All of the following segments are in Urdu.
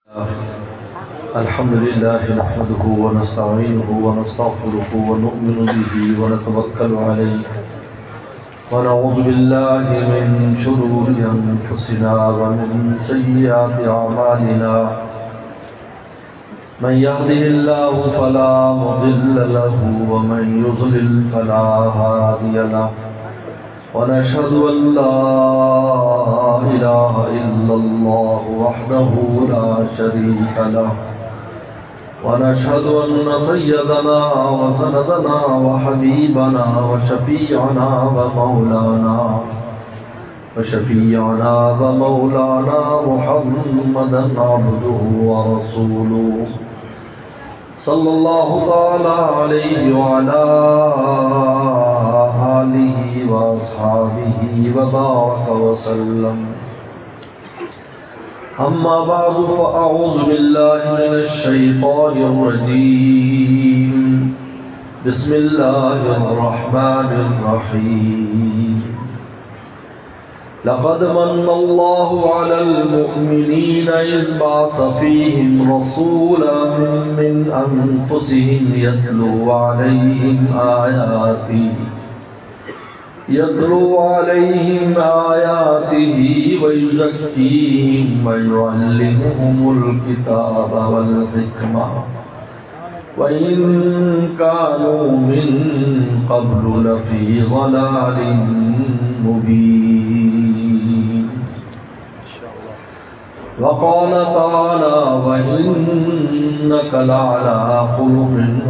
الحمد لله نحمده ونستعينه ونستغفره ونؤمن به ونتوكل عليه ونعوذ بالله من شرور أنفسنا ومن سيئات أعمالنا من يهده الله فلا مضل له ومن يضلل فلا هادي له ونشهد أن لا إله إلا الله وحده لا شريك له ونشهد أن سيدنا وسندنا وحبيبنا وشفيعنا ومولانا محمدا عبده ورسوله صلى الله تعالى عليه وعلى آله وأصحابه وبارك وسلم. أما بعد فأعوذ بالله من الشيطان الرجيم. بسم الله الرحمن الرحيم. لقد من الله على المؤمنين إذ بعث فيهم رسولا من أنفسهم يتلو عليهم آياته ويزكيهم ويعلمهم الكتاب والحكمة وإن كانوا من قبل لفي ضلال مبين. وقال تعالى وإنك لعلى خلق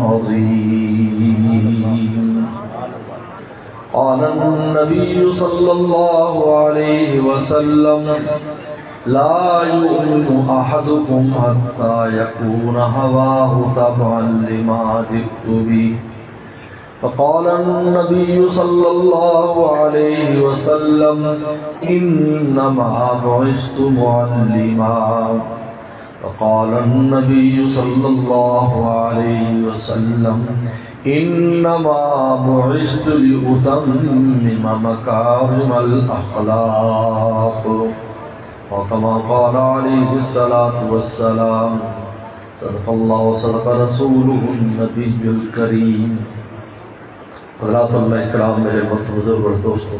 عظيم. قال النبي صلى الله عليه وسلم لا يؤمن أحدكم حتى يكون هواه تبعا لما جئت به. فقال النبي صلى الله عليه وسلم إنما بعثت معلما. فقال النبي صلى الله عليه وسلم إنما بعثت لأتمم مكارم الأخلاق. وكما قال عليه الصلاة والسلام صدق الله وصدق رسوله النبي الكريم. حضرات اللہ اکرام، میرے بزرگ اور دوستوں،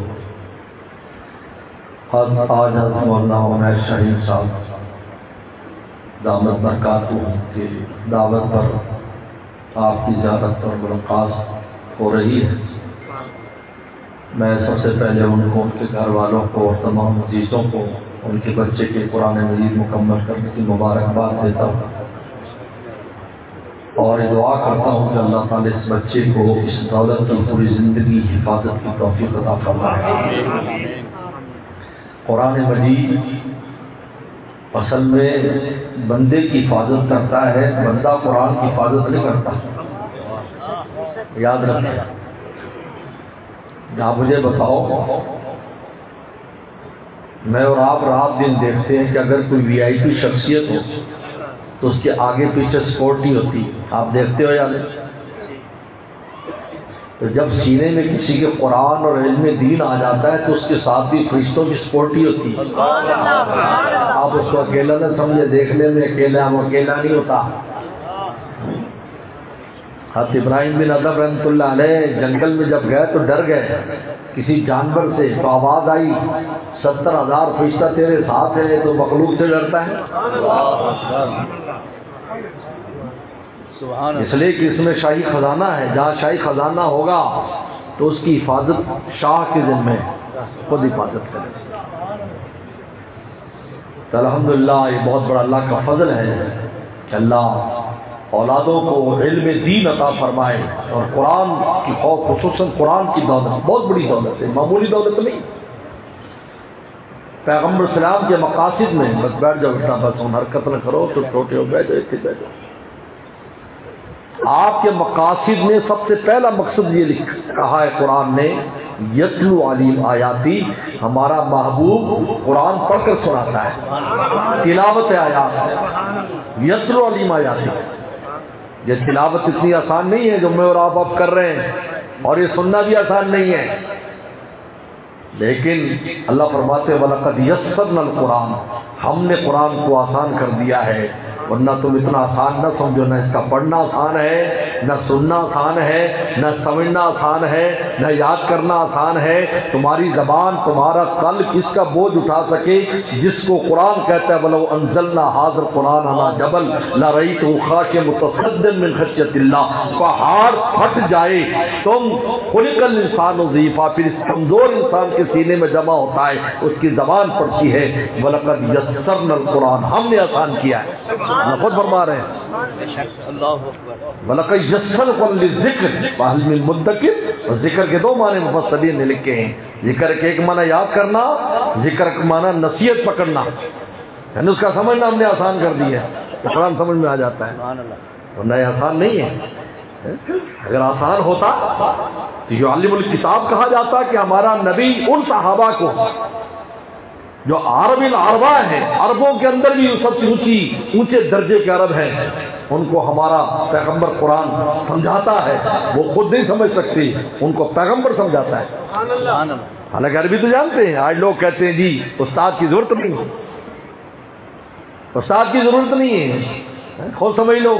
آج حضرت مولانا عمیر شاہین صاحب دامت برکاتہ کی دعوت پر آپ کی زیارت اور ملاقات ہو رہی ہے. میں سب سے پہلے ان کو، ان کے گھر والوں کو اور تمام عزیزوں کو ان کے بچے کے قرآن مجید مکمل کرنے کی مبارکباد دیتا ہوں اور دعا کرتا ہوں کہ اللہ تعالیٰ اس بچے کو اس دولت کی پوری زندگی حفاظت کی توفیق عطا فرمائے. قرآن مجید اصل میں بندے کی حفاظت کرتا ہے، بندہ قرآن کی حفاظت نہیں کرتا. یاد رکھیں. آپ مجھے بتاؤ، میں اور آپ رات دن دیکھتے ہیں کہ اگر کوئی وی آئی پی شخصیت ہو تو اس کے آگے پیچھے سیکورٹی ہوتی. آپ دیکھتے ہو یا نہیں؟ تو جب سینے میں کسی کے قرآن اور علم دین آ جاتا ہے تو اس کے ساتھ بھی فرشتوں کی سیکورٹی ہوتی ہے. آپ اس کو اکیلا نہ سمجھے، دیکھنے میں اکیلا، ہم اکیلا نہیں ہوتا. حضرت ابراہیم بن ادم رحمۃ اللہ علیہ جنگل میں جب گئے تو ڈر گئے کسی جانور سے، تو آواز آئی 70,000 فرشتہ تیرے ساتھ ہے، تو مخلوق سے ڈرتا ہے. اس لیے کہ اس میں شاہی خزانہ ہے، جہاں شاہی خزانہ ہوگا تو اس کی حفاظت شاہ کے ذمہ ہے، خود حفاظت کرے. تو الحمدللہ یہ بہت بڑا اللہ کا فضل ہے کہ اللہ اولادوں کو علم دین عطا فرمائے اور قرآن کی خوف، خصوصاً قرآن کی دولت بہت بڑی دولت ہے، معمولی دولت نہیں. پیغمبر اسلام کے مقاصد میں بس بیٹھ جاؤ، اٹھنا بس حرکت نہ کرو تو چھوٹے ہو، بیٹھ جاؤ، اتنے بیٹھ جاؤ. آپ کے مقاصد میں سب سے پہلا مقصد یہ کہا ہے قرآن نے، یتلو علیم آیاتی. ہمارا محبوب قرآن پڑھ کر سناتا ہے، تلاوت آیات ہے. یتلو علیم آیاتی، یہ تلاوت اتنی آسان نہیں ہے جو میں اور آپ اب کر رہے ہیں، اور یہ سننا بھی آسان نہیں ہے. لیکن اللہ فرماتے ہیں وَلَقَدْ يَسَّرْنَا الْقُرْآنَ، ہم نے قرآن کو آسان کر دیا ہے ورنہ تم اتنا آسان نہ سمجھو، نہ اس کا پڑھنا آسان ہے، نہ سننا آسان ہے، نہ سمجھنا آسان ہے، نہ یاد کرنا آسان ہے۔ تمہاری زبان، تمہارا قلب اس کا بوجھ اٹھا سکے جس کو قرآن کہتا ہے وَلَوْ أَنزَلْنَا هَذَا الْقُرْآنَ عَلَى جَبَلٍ لَرَأَيْتَهُ خَاشِعًا مُتَصَدِّعًا مِنْ خَشْيَةِ اللَّهِ۔ پہاڑ پھٹ جائے، تم خلق الانسان ضعیفا، پھر اس کمزور انسان کے سینے میں جمع ہوتا ہے، اس کی زبان پڑتی ہے وَلَقَدْ يَسَّرْنَا الْقُرْآنَ، ہم نے آسان کیا ہے۔ اللہ خود فرما رہے ہیں وَلَقَدْ يَسَّرْنَا لِلذِّكْرِ فَهَلْ مِن مُدَّكِرٍ۔ اور ذکر کے دو معنی مفسرین نے لکھے ہیں، ذکر کے ایک معنی یاد کرنا، ذکر کا معنی نصیحت پکڑنا، یعنی اس کا سمجھنا ہم نے آسان کر دیا ہے، قرآن سمجھ میں آ جاتا ہے، ورنہ یہ آسان نہیں ہے۔ اگر آسان ہوتا تو یعلم الکتاب کہا جاتا کہ ہمارا نبی ان صحابہ کو جو عرب العربہ ہیں، عربوں کے اندر بھی سب سے اونچے درجے کے عرب ہیں، ان کو ہمارا پیغمبر قرآن سمجھاتا ہے، وہ خود نہیں سمجھ سکتے، ان کو پیغمبر سمجھاتا ہے۔ حالانکہ عربی تو جانتے ہیں، آج لوگ کہتے ہیں جی استاد کی ضرورت نہیں، استاد کی ضرورت نہیں ہے، خود سمجھ لو۔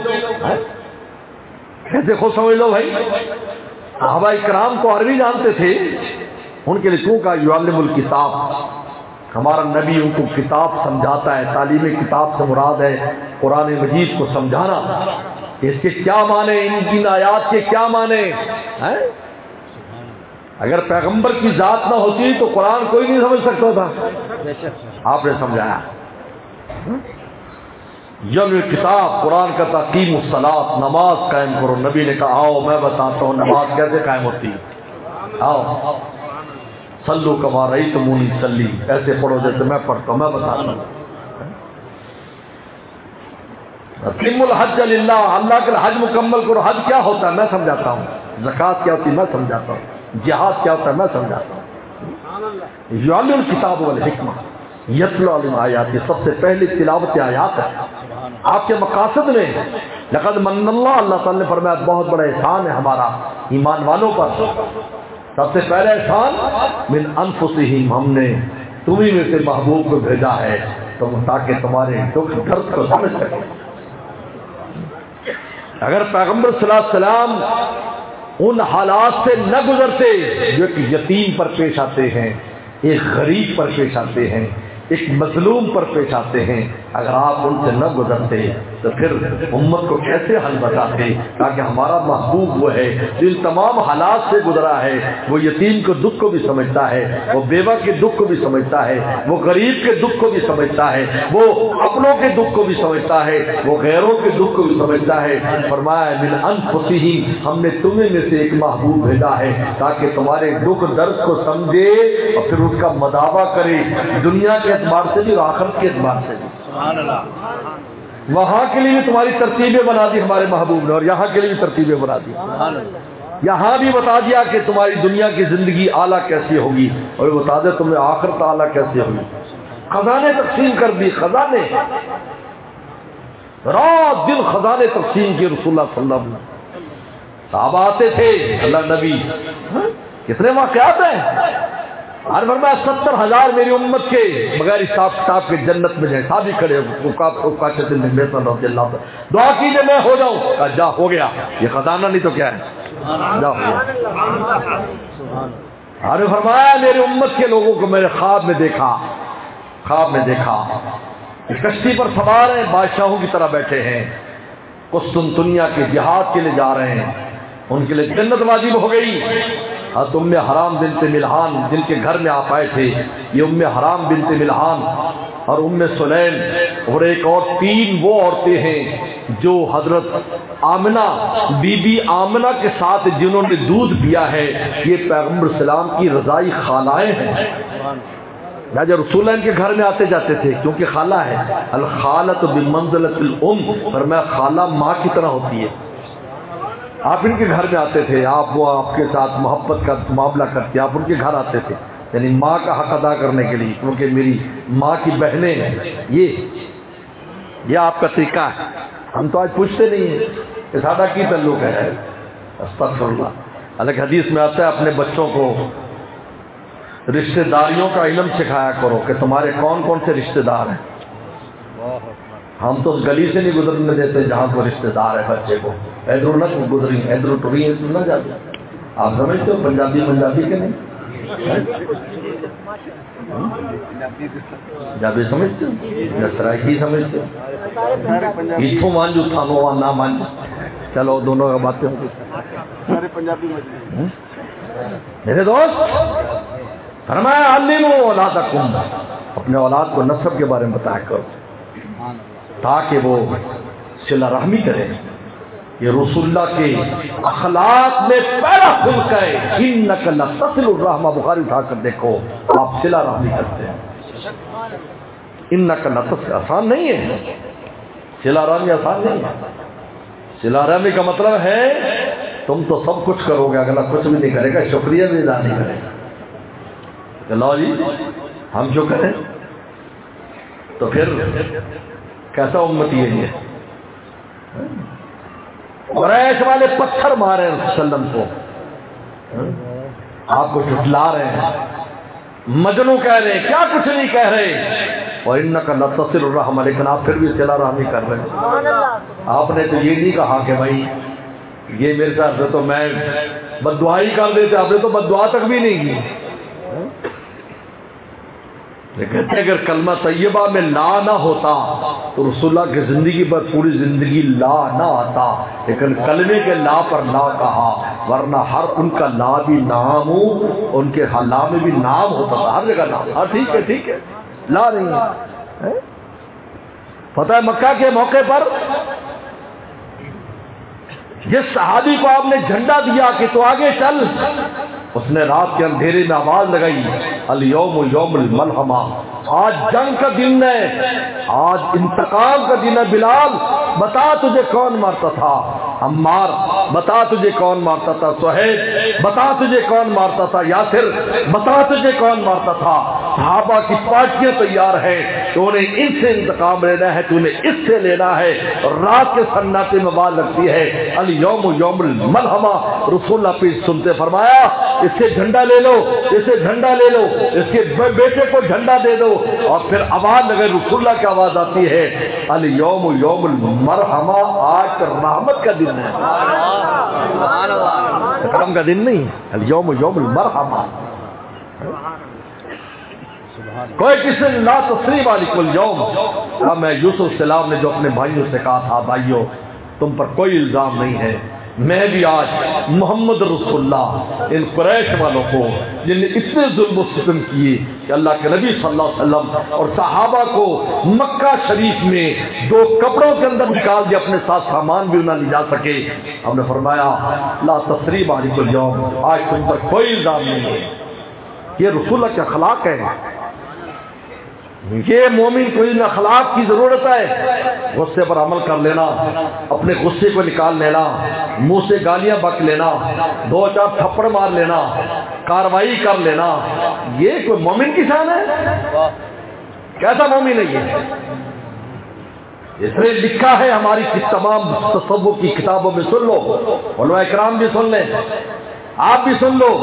کیسے خود سمجھ لو بھائی؟ صحابہ کرام کو عربی جانتے تھے، ان کے لیے کیوں کہا یعلم الکتاب، ہمارا نبی ان کو کتاب سمجھاتا ہے۔ تعلیم کتاب سے مراد ہے قرآن مجید کو سمجھانا، اس کے کیا معنی، ان کی آیات کے کیا معنی ہیں۔ اگر پیغمبر کی ذات نہ ہوتی تو قرآن کوئی نہیں سمجھ سکتا تھا، آپ نے سمجھایا۔ یل کتاب قرآن کا تقیم الصلاۃ، نماز قائم کرو۔ نبی نے کہا آؤ میں بتاتا ہوں نماز کیسے قائم ہوتی ہے، آؤ صلو کما رأیتمونی صلی، ایسے پڑھو جیسے میں پڑھتا ہوں، میں بتاتا ہوں۔ اتم الحج للہ، اللہ کے حج مکمل کرو۔ حج کیا ہوتا ہے میں سمجھاتا ہوں، زکوٰۃ کیا ہوتی ہے میں سمجھاتا ہوں، جہاد کیا ہوتا ہے میں سمجھاتا ہوں۔ یعلم الکتاب والحکمہ یتلو علیہم آیات، یہ سب سے پہلی تلاوت آیات ہے۔ آپ کے مقاصد میں لقد من اللہ تعالی نے فرمایا بہت بڑا احسان ہے ہمارا ایمان والوں پر۔ سب سے پہلا احسان من انفسہم، ہم نے تمہیں میں سے محبوب کو بھیجا ہے تاکہ تمہارے دکھ درد کو سمجھ سکے۔ اگر پیغمبر صلی اللہ علیہ وسلم ان حالات سے نہ گزرتے جو ایک یتیم پر پیش آتے ہیں، ایک غریب پر پیش آتے ہیں، ایک مظلوم پر پیش آتے ہیں، اگر آپ ان سے نہ گزرتے تو پھر امت کو کیسے حل بتاتے؟ تاکہ ہمارا محبوب وہ ہے جو ان تمام حالات سے گزرا ہے، وہ یتیم کے دکھ کو بھی سمجھتا ہے، وہ بیوہ کے دکھ کو بھی سمجھتا ہے، وہ غریب کے دکھ کو بھی سمجھتا ہے، وہ اپنوں کے دکھ کو بھی سمجھتا ہے، وہ غیروں کے دکھ کو بھی سمجھتا ہے۔ فرمایا من انفسہم، ہم نے تمہیں میں سے ایک محبوب بھیجا ہے تاکہ تمہارے دکھ درد کو سمجھے اور پھر اس کا مداوع کرے، دنیا کے اعتبار سے بھی اور آخرت کے اعتبار سے بھی۔ وہاں کے لیے بھی تمہاری ترتیبیں بنا دی ہمارے محبوب نے، اور یہاں کے لیے بھی ترتیبیں بنا دی۔ یہاں بھی بتا دیا کہ تمہاری دنیا کی زندگی اعلیٰ کیسی ہوگی، اور بتا دیا تمہیں آخرت اعلیٰ کیسی ہوگی۔ خزانے تقسیم کر دی، خزانے، رات دن خزانے تقسیم کیے رسول اللہ صلی اللہ علیہ وسلم۔ صحابہ آتے تھے، اللہ نبی کتنے واقعات ہیں، اور فرمایا 70,000 میری امت کے بغیر حساب کتاب کے جنت میں جائیں۔ صحابی کھڑے دعا کیجیے میں ہو جاؤں، جا ہو گیا، یہ خزانہ نہیں تو کیا ہے، جا ہو گیا۔ اور فرمایا میری امت کے لوگوں کو میں نے خواب میں دیکھا کشتی پر سوار ہیں، بادشاہوں کی طرح بیٹھے ہیں، قسطنطنیہ کے جہاد کے لیے جا رہے ہیں، ان کے لیے جنت واجب ہو گئی۔ ام حرام بنت ملحان جن کے گھر میں آپ آئے تھے، یہ ام حرام بنت ملحان اور ام سلیم اور ایک اور 3 وہ عورتیں ہیں جو حضرت آمنہ بی بی آمنہ کے ساتھ جنہوں نے دودھ پیا ہے، یہ پیغمبر اسلام کی رضائی خالائیں ہیں۔ راجہ رسول اللہ ان کے گھر میں آتے جاتے تھے کیونکہ خالہ ہے، الخالۃ بمنزلۃ الام، فرمایا خالہ ماں کی طرح ہوتی ہے۔ آپ ان کے گھر میں آتے تھے، وہ آپ کے ساتھ محبت کا معاملہ کرتے، آپ ان کے گھر آتے تھے، یعنی ماں کا حق ادا کرنے کے لیے، کیونکہ میری ماں کی بہنیں ہیں۔ یہ آپ کا طریقہ ہے، ہم تو آج پوچھتے نہیں ہیں کہ سادہ کی تعلق ہے، استغفر اللہ۔ حالانکہ حدیث میں آتا ہے اپنے بچوں کو رشتہ داریوں کا علم سکھایا کرو کہ تمہارے کون کون سے رشتہ دار ہیں۔ ہم تو اس گلی سے نہیں گزرنے دیتے جہاں کوئی رشتے دار ہے بچے کو، ادھر نہ گزری ادھر ٹری ادھر نہ جاتے. آپ سمجھتے ہو پنجابی کے نہیں؟ پنجابی سمجھتے ہو یا سرائکی سمجھتے ہو؟ اتوں مانجو تھانو نہ مانج، چلو دونوں کا باتیں سارے پنجابی. میرے دوست فرمایا علموا اولادکم، اپنے اولاد کو نسب کے بارے میں بتایا کرو تاکہ وہ صلہ رحمی کرے. یہ رسول اللہ کے اخلاق میں پہلا خلق ہے، انک لتصل الرحم. بخاری اٹھا کر دیکھو، آپ صلہ رحمی کرتے ہیں. انک لتصل آسان نہیں ہے، صلہ رحمی آسان نہیں ہے. صلہ رحمی کا مطلب ہے تم تو سب کچھ کرو گے، اگلا کچھ بھی نہیں کرے گا، شکریہ بھی ادا نہیں کرے گا. لو جی ہم جو کریں تو پھر کیسا امتی ہے یہ؟ قریش والے پتھر مارے ہیں رسول اللہ علیہ وسلم کو، آپ کو جھٹلا رہے ہیں، مجنو کہہ رہے ہیں، کیا کچھ نہیں کہہ رہے. اور انک لتصل الرحم، لیکن آپ پھر بھی صلہ رحمی کر رہے ہیں. آپ نے تو یہ نہیں کہا کہ بھائی یہ میرے ساتھ تو میں بد دعائی کر دیتے، آپ نے تو بد دعا تک بھی نہیں کی. لیکن اگر کلمہ طیبہ میں لا نہ ہوتا تو رسول اللہ کی زندگی پر پوری زندگی لا نہ آتا. لیکن کلمے کے لا پر لا کہا، ورنہ ہر ان کا لا بھی نام ہو، ان کے لا میں بھی نام ہوتا تھا، ہر جگہ نام. ہاں ٹھیک ہے ٹھیک ہے، لا نہیں ہے. فتح مکہ کے موقع پر جس صحابی کو آپ نے جھنڈا دیا کہ تو آگے چل، اس نے رات کے اندھیرے میں آواز لگائی، الیوم یوم الملحمہ، آج جنگ کا دن ہے، آج انتقام کا دن ہے. بلال بتا تجھے کون مارتا تھا، عمار بتا تجھے کون مارتا تھا، سہیب بتا تجھے کون مارتا تھا، یاسر بتا تجھے کون مارتا تھا. صحابہ کی پارٹیاں تیار ہے، تو نے ان سے انتقام لینا ہے، تو نے اس سے لینا ہے. اور رات کے سناٹے میں آواز لگتی ہے الیوم یوم الملحمہ. رسول اللہ پہ سنتے فرمایا اس سے جھنڈا لے لو، اس سے جھنڈا لے لو، اس کے بیٹے کو جھنڈا دے دو. اور پھر آواز لگے، رسول اللہ کی آواز آتی ہے الیوم یوم المرحمہ، آج رحمت کا دن ہے، کرم کا دن نہیں. الیوم یوم المرحمہ. کوئی کسی نے لا تثریب علیکم اليوم، میں یوسف السلام نے جو اپنے بھائیوں سے کہا تھا، بھائیوں تم پر کوئی الزام نہیں ہے. میں بھی آج محمد رسول اللہ ان قریش والوں کو جن نے اتنے ظلم و ستم کیے کہ اللہ کے نبی صلی اللہ علیہ وسلم اور صحابہ کو مکہ شریف میں 2 کپڑوں کے اندر نکال دیا، اپنے ساتھ سامان بھی نہ لے جا سکے. ہم نے فرمایا لا تثریب علیکم اليوم، آج تم پر کوئی الزام نہیں ہے. یہ رسول اللہ کے اخلاق ہے. یہ مومن کو ان اخلاق کی ضرورت ہے. غصے پر عمل کر لینا، اپنے غصے کو نکال لینا، منہ سے گالیاں بک لینا، 2-4 تھپڑ مار لینا، کاروائی کر لینا، یہ کوئی مومن کی شان ہے؟ کیسا مومن ہے یہ؟ اس نے لکھا ہے ہماری تمام تصوف کی کتابوں میں، سن لو، علماء اکرام بھی سن لیں، آپ بھی سن لو.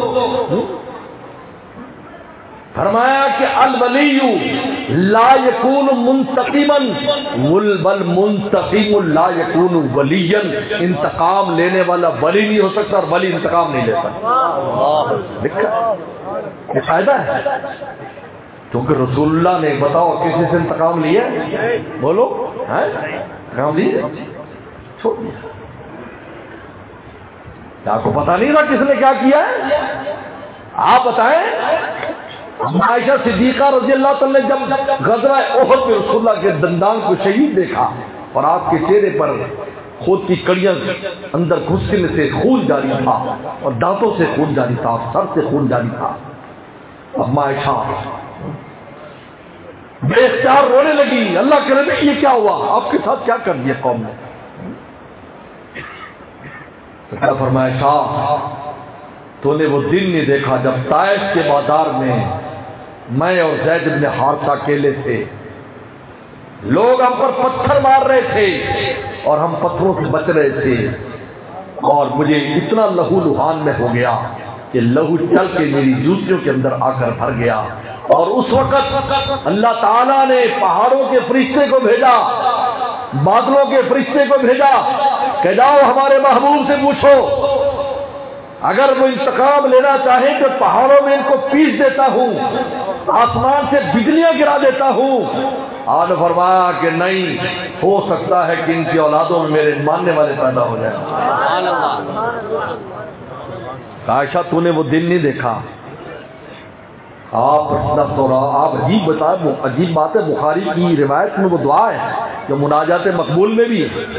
فرمایا کہ الولی لا یکون منتقما بل منتقم لا یکون ولیا. انتقام لینے والا ولی نہیں ہو سکتا اور ولی انتقام نہیں لے سکتا. لکھا یہ فائدہ ہے، کیونکہ رسول اللہ نے بتاؤ کسی سے انتقام لیا؟ بولو انتقام لیا؟ چھوڑ دیا. آپ کو پتا نہیں تھا کس نے کیا کیا ہے؟ آپ بتائیں. عائشہ صدیقہ رضی اللہ تعالی نے جب غزوہ احد میں رسول اللہ کے دندان کو شہید دیکھا اور آپ کے چہرے پر خود کی کڑیاں اندر گھسنے سے خون جاری تھا اور دانتوں سے خون جاری تھا، سر سے خون جاری تھا، اب عائشہ بے اختیار رونے لگی. اللہ کے نبی یہ کیا ہوا، آپ کے ساتھ کیا کر دیا قوم نے؟ تو کیا فرمایا، شاہ تو نے وہ دن نہیں دیکھا جب طائف کے بازار میں میں اور زید بن حارثہ اکیلے تھے، لوگ ہم پر پتھر مار رہے تھے اور ہم پتھروں سے بچ رہے تھے، اور مجھے اتنا لہو لہان میں ہو گیا کہ لہو چل کے میری جوتیوں کے اندر آ کر بھر گیا. اور اس وقت اللہ تعالیٰ نے پہاڑوں کے فرشتے کو بھیجا بادلوں کے فرشتے کو بھیجا کہ جاؤ ہمارے محبوب سے پوچھو، اگر وہ انتقام لینا چاہیں تو پہاڑوں میں ان کو پیس دیتا ہوں، آسمان سے بجلیاں گرا دیتا ہوں۔ آج فرمایا کہ نہیں، ہو سکتا ہے کہ ان کی اولادوں میں میرے ماننے والے پیدا ہو جائیں۔ عائشہ تو نے وہ دن نہیں دیکھا؟ آپ عجیب بتائے، عجیب بات ہے، بخاری کی روایت میں وہ دعا ہے جو مناجات مقبول میں بھی ہے۔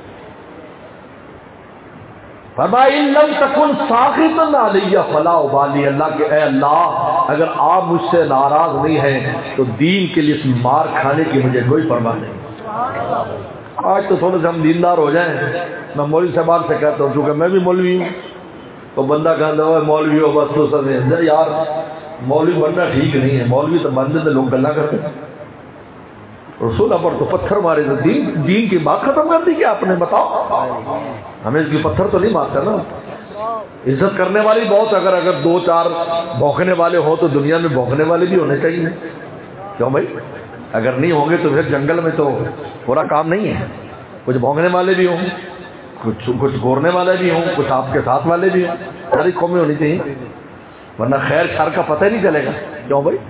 فرمایا ان لم تکن ساخطا علی فلا ابالی، اللہ کے اے اللہ اگر آپ مجھ سے ناراض نہیں ہیں تو دین کے لیے اس مار کھانے کی مجھے کوئی پرواہ نہیں۔ آج تو تھوڑے سے ہم دیندار ہو جائیں، میں مولوی صاحب سے کہتا ہوں چونکہ میں بھی مولوی ہوں، تو بندہ کہتا ہے مولوی ہو بس تو سب یار مولوی بننا ٹھیک نہیں ہے، مولوی تو بندے سے لوگ گلا کرتے ہیں، رسول پر تو پتھر مارے تو دین کی بات ختم کر دی کیا آپ نے؟ بتاؤ، ہمیں اس کی پتھر تو نہیں مارتا نا۔ عزت کرنے والی بہت، اگر دو چار بھونکنے والے ہو تو دنیا میں بھونکنے والے بھی ہونے چاہیے، کیوں بھائی؟ اگر نہیں ہوں گے تو پھر جنگل میں تو پورا کام نہیں ہے، کچھ بھونکنے والے بھی ہوں، کچھ گورنے والے بھی ہوں، کچھ آپ کے ساتھ والے بھی ہوں، ساری قومیں ہونی چاہیے، ورنہ خیر شر کا پتہ ہی نہیں چلے گا، کیوں بھائی؟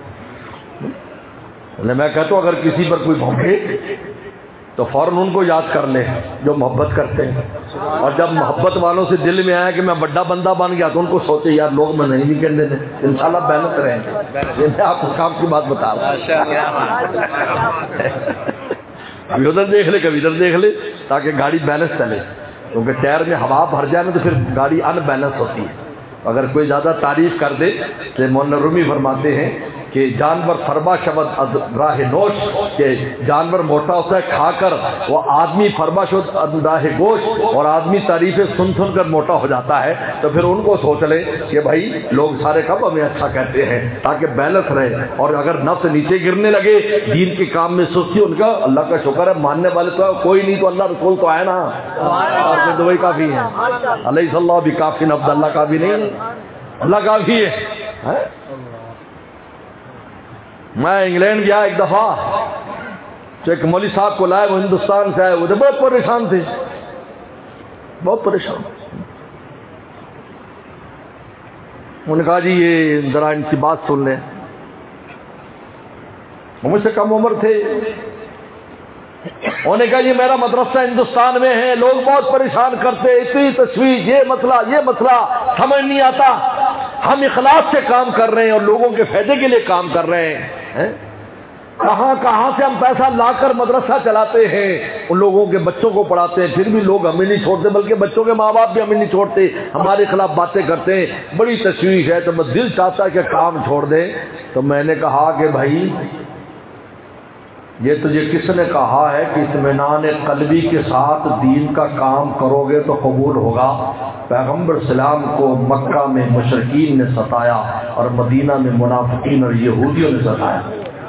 میں کہتا ہوں اگر کسی پر کوئی بھونکے تو فوراً ان کو یاد کر لے جو محبت کرتے ہیں، اور جب محبت والوں سے دل میں آیا کہ میں بڑا بندہ بن گیا تو ان کو سوچے یار لوگ میں نہیں کرنے دیں، انشاءاللہ محنت رہیں گے۔ یہ میں آپ کو کام کی بات بتا رہا ہوں، کبھی ادھر دیکھ لے کبھی ادھر دیکھ لے تاکہ گاڑی بیلنس چلے، کیونکہ ٹائر میں ہوا بھر جائے نا تو پھر گاڑی ان بیلنس ہوتی ہے۔ اگر کوئی زیادہ تعریف کر دے تو مولانا رومی فرماتے ہیں کہ جانور فرما شود از راہ نوش، کہ جانور موٹا ہوتا ہے کھا کر، وہ آدمی فرما شود از راہ گوشت، اور آدمی تعریفیں سن سن کر موٹا ہو جاتا ہے۔ تو پھر ان کو سوچ لیں کہ بھائی لوگ سارے کب ہمیں اچھا کہتے ہیں تاکہ بیلنس رہے، اور اگر نفس نیچے گرنے لگے دین کے کام میں سستی، ان کا اللہ کا شکر ہے ماننے والے تو کوئی نہیں، تو اللہ رسول تو آئے نا، اور پھر دوائی کافی ہے، علیہ اللہ بھی کافی نفد، اللہ کافی نہیں، اللہ کافی ہے۔ میں انگلینڈ گیا ایک دفعہ تو ایک مولوی صاحب کو لائے، وہ ہندوستان سے آئے، وہ بہت پریشان تھے، بہت پریشان۔ انہوں نے کہا جی یہ ذرا ان کی بات سن لیں، وہ مجھ سے کم عمر تھے۔ انہوں نے کہا جی میرا مدرسہ ہندوستان میں ہے، لوگ بہت پریشان کرتے، اتنی تشویش، یہ مسئلہ سمجھ نہیں آتا، ہم اخلاص سے کام کر رہے ہیں اور لوگوں کے فائدے کے لیے کام کر رہے ہیں، کہاں سے ہم پیسہ لا کر مدرسہ چلاتے ہیں، ان لوگوں کے بچوں کو پڑھاتے ہیں، پھر بھی لوگ ہمیں نہیں چھوڑتے، بلکہ بچوں کے ماں باپ بھی ہمیں نہیں چھوڑتے، ہمارے خلاف باتیں کرتے ہیں، بڑی تشویش ہے، تو میں دل چاہتا ہے کہ کام چھوڑ دیں۔ تو میں نے کہا کہ بھائی یہ تجھے کس نے کہا ہے کہ اطمینان قلبی کے ساتھ دین کا کام کرو گے تو قبول ہوگا؟ پیغمبر سلام کو مکہ میں مشرکین نے ستایا اور مدینہ میں منافقین اور یہودیوں نے ستایا۔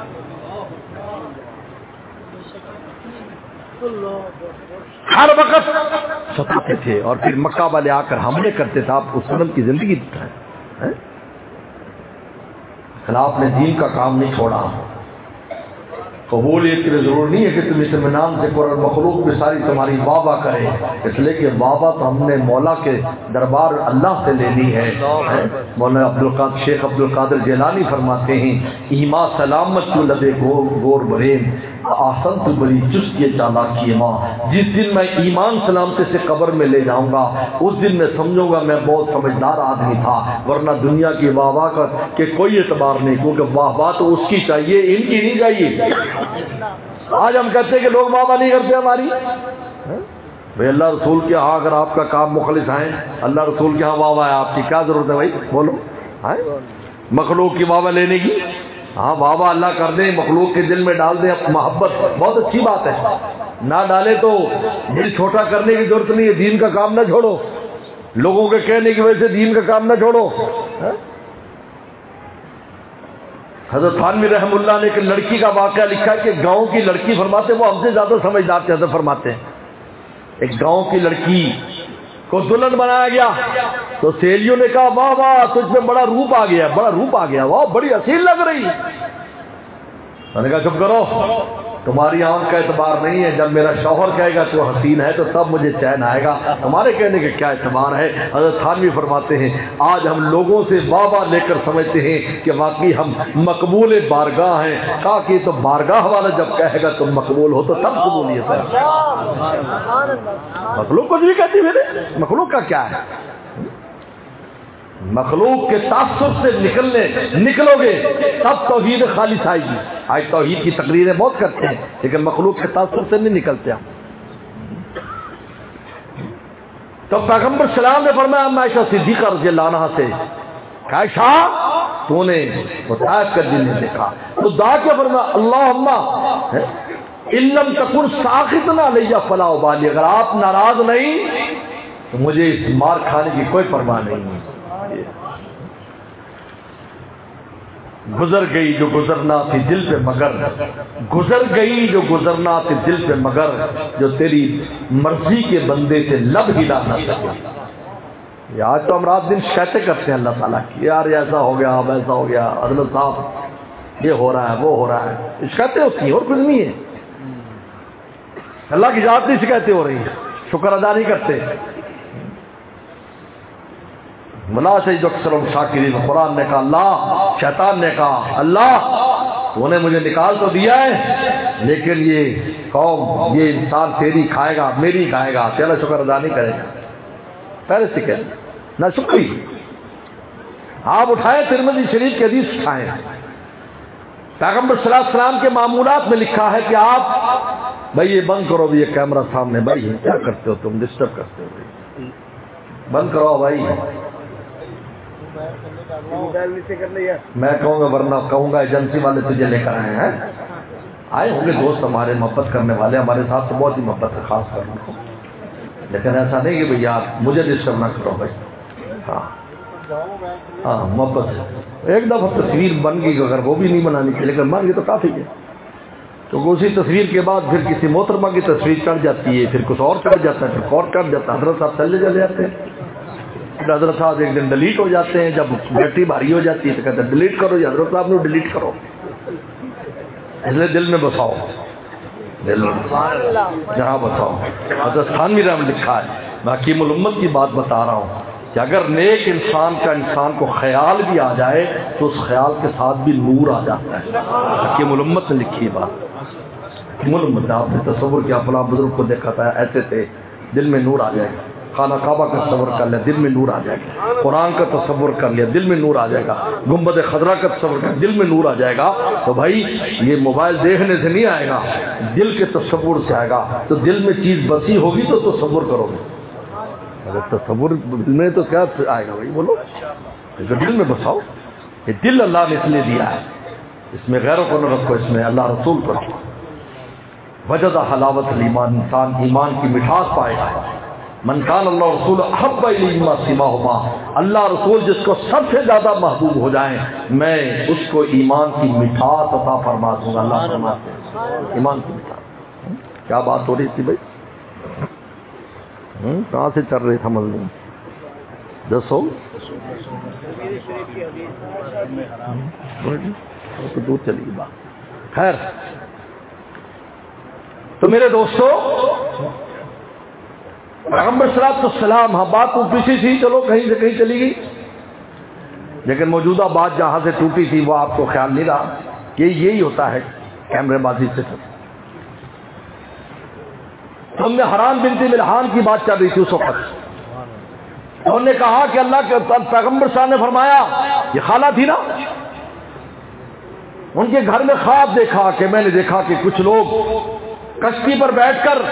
ہر وقت ستاتے تھے اور پھر مکہ والے آ کر حملے کرتے تھے۔ آپ اس وقت کی زندگی خلاف نے دین کا کام نہیں چھوڑا۔ قبولیت کے لیے ضرور نہیں ہے کہ تم اطمینان سے کرو، مخلوق میں ساری تمہاری واہ واہ کرے، اس لیے کہ واہ واہ تو ہم نے مولا کے دربار اللہ سے لینی ہے۔ مولانا شیخ عبد القادر جیلانی فرماتے ہیں ایما سلامت تو لدے گور برین آسن تو بڑی چست یہ چالاکی ماں، جس دن میں ایمان سلامتی سے قبر میں لے جاؤں گا اس دن میں سمجھوں گا میں بہت سمجھدار آدمی تھا، ورنہ دنیا کی واہ واہ کا کہ کوئی اعتبار نہیں، کیونکہ واہ واہ تو اس کی چاہیے، ان کی نہیں چاہیے۔ آج ہم کہتے ہیں کہ لوگ واہ واہ نہیں کرتے ہماری، بھائی اللہ رسول کے ہاں اگر آپ کا کام مخلص ہیں، اللہ رسول کے ہاں واہ واہ ہے، آپ کی کیا ضرورت ہے بھائی؟ بولو، مخلوق کی واہ واہ لینے کی؟ ہاں واہ واہ اللہ کر دیں، مخلوق کے دل میں ڈال دیں محبت، بہت اچھی بات ہے، نہ ڈالے تو دل چھوٹا کرنے کی ضرورت نہیں ہے، دین کا کام نہ چھوڑو، لوگوں کے کہنے کی وجہ سے دین کا کام نہ چھوڑو۔ حضرت تھانوی رحم اللہ نے ایک لڑکی کا واقعہ لکھا ہے کہ گاؤں کی لڑکی، فرماتے وہ ہم سے زیادہ سمجھدار تھے، حضرت فرماتے ہیں ایک گاؤں کی لڑکی کو دلہن بنایا گیا تو سہیلیوں نے کہا واہ واہ تجھ میں بڑا روپ آ گیا، بڑا روپ آ گیا، واہ بڑی حسین لگ رہی۔ میں نے کہا چپ کرو، تمہاری آنکھ کا اعتبار نہیں ہے، جب میرا شوہر کہے گا تو حسین ہے تو تب مجھے چین آئے گا، تمہارے کہنے کا کیا اعتبار ہے۔ حضرت تھانوی فرماتے ہیں آج ہم لوگوں سے بابا لے کر سمجھتے ہیں کہ واقعی ہم مقبول بارگاہ ہیں، کہا کہ تو بارگاہ والا جب کہے گا تم مقبول ہو تو تب قبولیت ہے۔ مخلوق کو نہیں کہتی میرے، مخلوق کا کیا ہے؟ مخلوق کے تعصب سے نکلو گے تب توحید خالص آئے گی۔ آج توحید کی تقریریں بہت کرتے ہیں لیکن مخلوق کے تعصب سے نہیں نکلتے ہم۔ تو پیغمبر سلام نے فرمایا عائشہ صدیقہ رضی اللہ عنہا سے، عائشہ تو نے بتایا کر دل نے دیکھا تو دعا کیا فرمایا اللہم ان لم تکن ساخطا علی فلا ابالی، اگر آپ ناراض نہیں تو مجھے اس مار کھانے کی کوئی پرواہ نہیں۔ گزر گئی جو گزرنا تھی دل پہ مگر، گزر گئی جو گزرنا تھی دل پہ مگر، جو تیری مرضی کے بندے سے لب ہلا نہ سکے۔ آج تو ہم رات دن شکایتیں کرتے ہیں اللہ تعالیٰ کی، یار ایسا ہو گیا ویسا ہو گیا، حضرت صاحب یہ ہو رہا ہے وہ ہو رہا ہے، شکایتیں ہوتی ہیں اور کچھ نہیں ہے۔ اللہ کی ذات نہیں شکایتیں ہو رہی ہیں، شکر ادا نہیں کرتے۔ ملا سید اکثر شاکرین، قرآن نے کہا اللہ، شیطان نے کہا اللہ تو نے مجھے نکال تو دیا ہے لیکن یہ قوم یہ انسان تیری کھائے گا میری کھائے گا، تیرا شکر ادا نہیں کرے گا۔ پہلے سے کہہ نہ شکری آپ اٹھائیں، ترمذی شریف کی حدیث اٹھائیں، پیغمبر صلی اللہ علیہ وسلم کے معمولات میں لکھا ہے کہ آپ بھائی یہ بند کرو، یہ کیمرہ سامنے، بھائی کیا کرتے ہو تم، ڈسٹرب کرتے ہو، بند کرو بھائی۔ میں کہوں گا ورنہ کہوں گا ایجنسی والے تجھے لے کر آئے ہیں، آئے ہوں گے دوست ہمارے محبت کرنے والے، ہمارے ساتھ تو بہت ہی محبت ہے خاص کر، لیکن ایسا نہیں کہ بھئی آپ مجھے ڈسٹرب نہ کرو بھائی۔ ہاں محبت ایک دفعہ تصویر بن گئی، اگر وہ بھی نہیں بنانی تھی لیکن بن گئی تو کافی ہے۔ تو اسی تصویر کے بعد پھر کسی محترمہ کی تصویر چڑھ جاتی ہے، پھر کچھ اور چڑھ جاتا ہے، پھر اور چڑھ جاتا ہے، حضرت صاحب چلے جاتے ہیں، حضرت صاحب ایک دن ڈیلیٹ ہو جاتے ہیں، جب بیٹری بھاری ہو جاتی ہے تو کہتے ہیں ڈیلیٹ کرو، یا حضرت صاحب نے ڈیلیٹ کرو، اس لیے دل میں بساؤ، دل میں جہاں بساؤ۔ حضرت تھانوی رحمۃ اللہ لکھا ہے، میں حکیم الامت کی بات بتا رہا ہوں کہ اگر نیک انسان کا انسان کو خیال بھی آ جائے تو اس خیال کے ساتھ بھی نور آ جاتا ہے۔ حکیم الامت نے لکھی ہے بات، حکیم الامت، آپ نے تصور کیا فلاں بزرگ کو دیکھا تھا ایسے تھے، دل میں نور آ جائے گا۔ خانہ کعبہ کا تصور کر لیا، دل میں نور آ جائے گا۔ قرآن کا تصور کر لیا، دل میں نور آ جائے گا۔ گنبد خضرا کا تصور کر، دل میں نور آ جائے گا۔ تو بھائی یہ موبائل دیکھنے سے نہیں آئے گا، دل کے تصور سے آئے گا۔ تو دل میں چیز بسی ہوگی تو تصور کرو گے، اگر تصور دل میں تو کیا آئے گا بھائی، بولو دل میں بساؤ۔ یہ دل اللہ نے اس لیے دیا ہے، اس میں غیروں کو نہ رکھو، اس میں اللہ رسول کو رکھو۔ وجد حلاوت الایمان، انسان ایمان کی مٹھاس پائے گا۔ من کان اللہ رسول احب الیہ مما سواہما، اللہ رسول جس کو سب سے زیادہ محبوب ہو جائیں میں اس کو ایمان کی مٹھاس عطا فرما دوں گا۔ اللہ فرماتے ہیں ایمان کی مٹھاس۔ کیا بات ہو رہی تھی بھائی، کہاں سے چل رہی تھا مضمون؟ دسو تو دور چلی گئی بات۔ خیر تو میرے دوستو، پیغمبر صلی اللہ علیہ وسلم، ہاں بات تو پیچھے تھی، چلو کہیں سے کہیں چلی گئی، لیکن موجودہ بات جہاں سے ٹوٹی تھی وہ آپ کو خیال نہیں رہا کہ یہی ہوتا ہے کیمرے بازی سے۔ ہم نے حرام بنت ملحان کی بات چل رہی تھی اس وقت، انہوں نے کہا کہ اللہ کے پیغمبر صاحب نے فرمایا، یہ خالہ تھی نا، ان کے گھر میں خواب دیکھا کہ میں نے دیکھا کہ کچھ لوگ کشتی پر بیٹھ کر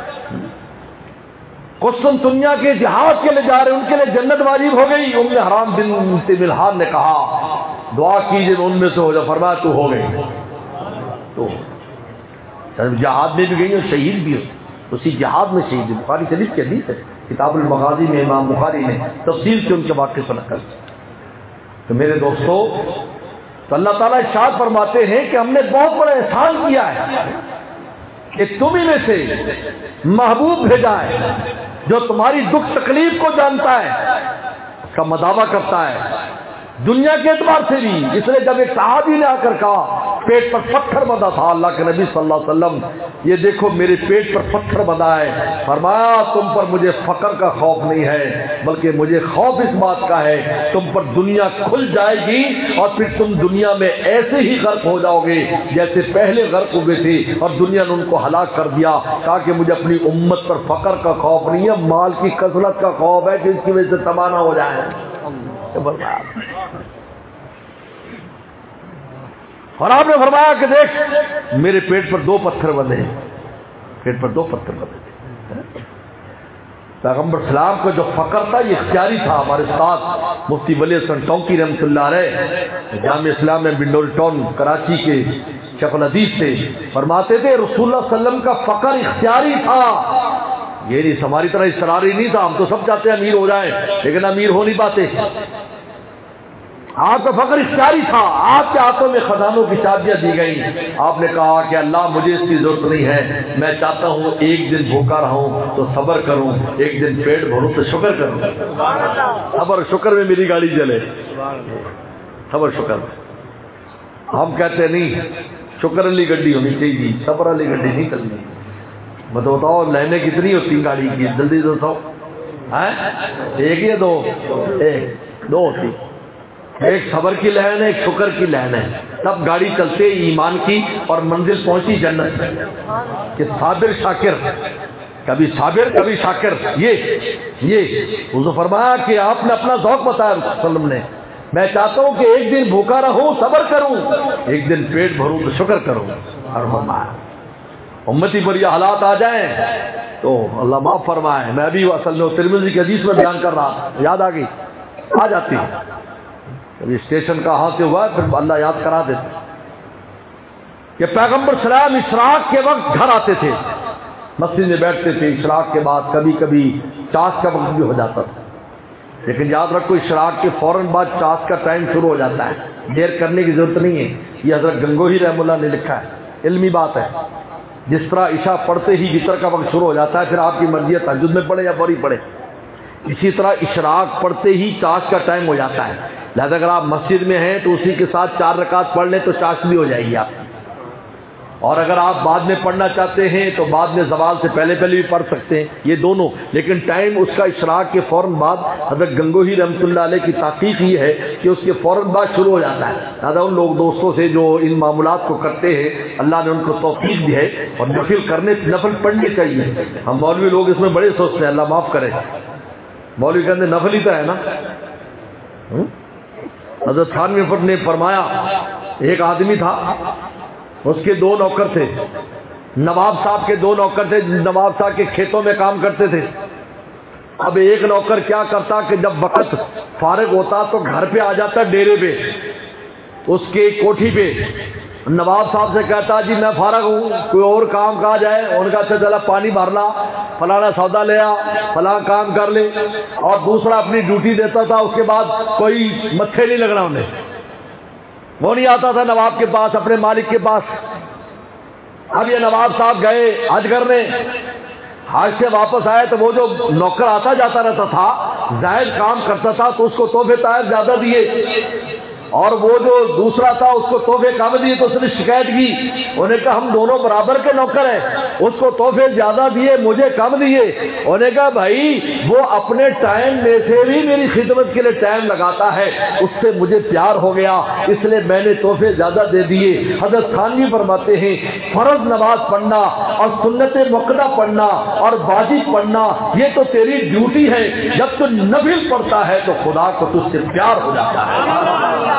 قسطنطنیہ کے جہاد کے لیے جا رہے، ان کے لیے جنت واجب ہو گئی۔ ام حرام بنت ملحان نے کہا دعا کیجیے ان میں سے ہو جا، فرمایا تو ہو گئی، تو جہاد میں بھی گئی اور شہید بھی ہو، اسی جہاد میں شہید۔ بخاری شریف کی حدیث ہے، کتاب المغازی میں امام بخاری نے تفصیل سے ان کے واقعے پر نقل۔ تو میرے دوستو، تو اللہ تعالیٰ ارشاد فرماتے ہیں کہ ہم نے بہت بڑا احسان کیا ہے کہ تمہیں میں سے محبوب بھیجا ہے جو تمہاری دکھ تکلیف کو جانتا ہے، اس کا مداوع کرتا ہے دنیا کے اعتبار سے بھی۔ اس لیے جب ایک صحابی نے آ کر کہا پیٹ پر پتھر بندھا تھا اللہ کے نبی صلی اللہ علیہ وسلم، یہ دیکھو میرے پیٹ پر پتھر بندھا ہے، فرمایا تم پر مجھے فقر کا خوف نہیں ہے بلکہ مجھے خوف اس بات کا ہے تم پر دنیا کھل جائے گی اور پھر تم دنیا میں ایسے ہی غرق ہو جاؤ گے جیسے پہلے غرق ہوئے تھے اور دنیا نے ان کو ہلاک کر دیا، کہا کہ مجھے اپنی امت پر فقر کا خوف نہیں ہے، مال کی کثرت کا خوف ہے کہ اس کی وجہ سے تباہ نہ ہو جائے۔ اور آپ نے فرمایا کہ دیکھ میرے پیٹ پر 2 پتھر بندھے ہیں، پیٹ پر 2 پتھر بندھے تھے۔ پیغمبر اسلام کا جو فقر تھا یہ اختیاری تھا۔ ہمارے ساتھ مفتی ولی حسن ٹونکی رحمۃ اللہ علیہ جامع اسلام میں بنڈول ٹاؤن کراچی کے شیخ الحدیث تھے، فرماتے تھے رسول اللہ صلی اللہ علیہ وسلم کا فقر اختیاری تھا، یہ نہیں ہماری طرح اضطراری نہیں تھا۔ ہم تو سب چاہتے ہیں امیر ہو جائیں لیکن امیر ہو نہیں پاتے۔ آپ کا فقر اختیاری تھا، آپ کے ہاتھوں میں خزانوں کی چابیاں دی گئی، آپ نے کہا کہ اللہ مجھے اس کی ضرورت نہیں ہے، میں چاہتا ہوں ایک دن بھوکا رہوں تو صبر کروں، ایک دن پیٹ بھروں تو شکر کروں۔ صبر شکر میں میری گاڑی چلے، صبر شکر میں۔ ہم کہتے نہیں شکر والی گڈی ہونی چاہیے، صبر والی گڈی نہیں چلنی۔ میں تو بتاؤ لائنیں کتنی ہوتی گاڑی کی، جلدی سے بتاؤ، ایک یا 2؟ ایک 2 ہوتی، ایک صبر کی لائن ہے، ایک شکر کی لائن ہے، تب گاڑی چلتے ایمان کی اور منزل پہنچی جنت کہ صابر شاکر، کبھی صابر کبھی شاکر۔ یہ حضور فرمایا کہ آپ نے اپنا ذوق بتایا رسول اللہ علیہ وسلم نے، میں چاہتا ہوں کہ ایک دن بھوکا رہوں صبر کروں، ایک دن پیٹ بھروں تو شکر کروں۔ اور فرمایا امتی پر یہ حالات آ جائیں تو اللہ معاف فرمائے۔ میں ابھی اصل میں ترمذی کی حدیث میں بیان کر رہا، یاد آ گئی، آ جاتی ہے کبھی اسٹیشن کا ہاتھ سے ہوا پھر اللہ یاد کرا دیتے کہ پیغمبر سلام اشراق کے وقت گھر آتے تھے، مسجد میں بیٹھتے تھے، اشراق کے بعد کبھی کبھی چاش کا وقت بھی ہو جاتا تھا، لیکن یاد رکھو اشراق کے فوراً بعد چاش کا ٹائم شروع ہو جاتا ہے، دیر کرنے کی ضرورت نہیں ہے، یہ حضرت گنگوہی رحمہ اللہ نے لکھا ہے، علمی بات ہے۔ جس طرح عشاء پڑھتے ہی وتر کا وقت شروع ہو جاتا ہے، پھر آپ کی مرضی ہے تہجد میں پڑھے یا فوری پڑھے، اسی طرح اشراق پڑھتے ہی چاش کا ٹائم ہو جاتا ہے، لہذا اگر آپ مسجد میں ہیں تو اسی کے ساتھ 4 رکعت پڑھ لیں تو چاش بھی ہو جائے گی آپ، اور اگر آپ بعد میں پڑھنا چاہتے ہیں تو بعد میں زوال سے پہلے بھی پڑھ سکتے ہیں، یہ دونوں، لیکن ٹائم اس کا اشراق کے فوراً بعد، حضرت گنگوہی رحمۃ اللہ علیہ کی تحقیق یہ ہے کہ اس کے فوراً بعد شروع ہو جاتا ہے۔ لہٰذا ان لوگ دوستوں سے جو ان معاملات کو کرتے ہیں اللہ نے ان کو توفیق دی ہے، اور نفل پڑھنے چاہیے۔ ہم مولوی لوگ اس میں بڑے سوچتے ہیں، اللہ معاف کرے، مولوی کہتے ہیں نفل ہی تو ہے نا۔ حضرت تھانوی نے فرمایا ایک آدمی تھا، اس کے 2 نوکر تھے، نواب صاحب کے 2 نوکر تھے، نواب صاحب کے کھیتوں میں کام کرتے تھے۔ اب ایک نوکر کیا کرتا کہ جب وقت فارغ ہوتا تو گھر پہ آ جاتا ڈیرے پہ، اس کے کوٹھی پہ، نواب صاحب سے کہتا جی میں فارغ ہوں، کوئی اور کام کہا جائے، ان کا اچھا چلا پانی بھرنا، فلانا سودا لے آ، فلاں کام کر لے، اور دوسرا اپنی ڈیوٹی دیتا تھا، اس کے بعد کوئی متھے نہیں لگنا انہیں، وہ نہیں آتا تھا نواب کے پاس، اپنے مالک کے پاس۔ اب یہ نواب صاحب گئے حج کرنے، حج سے واپس آئے تو وہ جو نوکر آتا جاتا رہتا تھا، زائد کام کرتا تھا تو اس کو تحفے تحائف زیادہ دیے، اور وہ جو دوسرا تھا اس کو تحفے کم دیے، تو اس نے شکایت کی، انہوں نے کہا ہم دونوں برابر کے نوکر ہیں، اس کو تحفے زیادہ دیے مجھے کم دیے۔ انہوں نے کہا بھائی وہ اپنے ٹائم میں سے بھی میری خدمت کے لیے ٹائم لگاتا ہے، اس سے مجھے پیار ہو گیا، اس لیے میں نے تحفے زیادہ دے دیے۔ حضرت تھانوی فرماتے ہیں فرض نماز پڑھنا اور سنت مؤکدہ پڑھنا اور واجب پڑھنا یہ تو تیری ڈیوٹی ہے، جب تو نفل پڑھتا ہے تو خدا کو تجھ سے پیار ہو جاتا ہے۔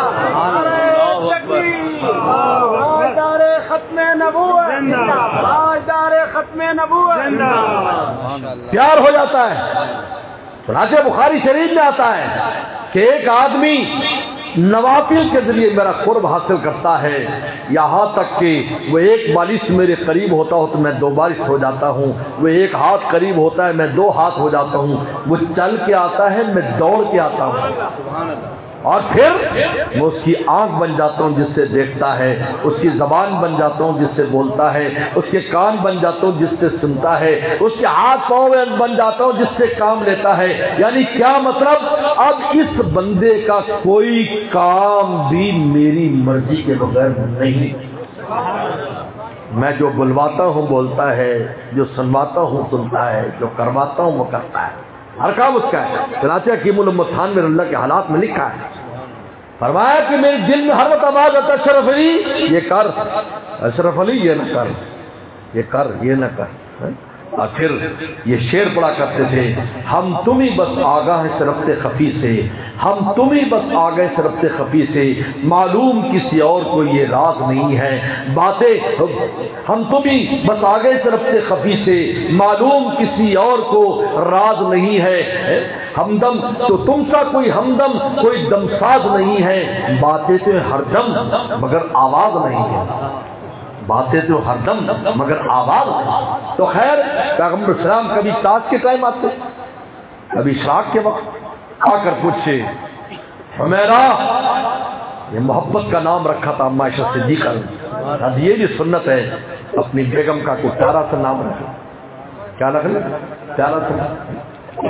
پیار ہو جاتا ہے۔ چنانچہ بخاری شریف میں آتا ہے کہ ایک آدمی نوافل کے ذریعے میرا قرب حاصل کرتا ہے، یہاں تک کہ وہ 1 بالش میرے قریب ہوتا ہو تو میں 2 بالش ہو جاتا ہوں، وہ 1 ہاتھ قریب ہوتا ہے میں 2 ہاتھ ہو جاتا ہوں، وہ چل کے آتا ہے میں دوڑ کے آتا ہوں، اور پھر میں اس کی آنکھ بن جاتا ہوں جس سے دیکھتا ہے، اس کی زبان بن جاتا ہوں جس سے بولتا ہے، اس کے کان بن جاتا ہوں جس سے سنتا ہے، اس کے ہاتھ پاؤں بن جاتا ہوں جس سے کام لیتا ہے۔ یعنی کیا مطلب، اب اس بندے کا کوئی کام بھی میری مرضی کے بغیر نہیں میں جو بلواتا ہوں بولتا ہے، جو سنواتا ہوں سنتا ہے، جو کرواتا ہوں وہ کرتا ہے، ہر کام اس کا ہے۔ چنانچہ حکیم الامت خان میں اللہ کے حالات میں لکھا ہے، فرمایا کہ میرے دل میں ہر وقت آواز آتا اشرف علی یہ کر، اشرف علی یہ نہ کر، یہ کر، یہ نہ کر۔ اور پھر یہ شعر پڑا کرتے تھے، ہم تم ہی بس آگاہ سے ربط خفی سے، ہم تم ہی بس آگاہ سے ربط خفی سے، معلوم کسی اور کو یہ راز نہیں ہے باتیں، ہم تم ہی بس آگاہ سے ربط خفی سے، معلوم کسی اور کو راز نہیں ہے، ہمدم تو تم سا کوئی ہمدم کوئی دمساز نہیں ہے، باتیں تو ہر دم مگر آواز نہیں ہے، باتیں تو ہر دم مگر آواز نہیں۔ تو خیر پیغمبر السلام کبھی تاج کے ٹائم آتے، کبھی اشراق کے وقت آ کر پوچھے حمیرہ، یہ محبت کا نام رکھا تھا اما عائشہ صدیقہ نے، اب یہ بھی سنت ہے اپنی بیگم کا کوئی پیارا سا نام رکھا، کیا رکھ لیں پیارا سا۔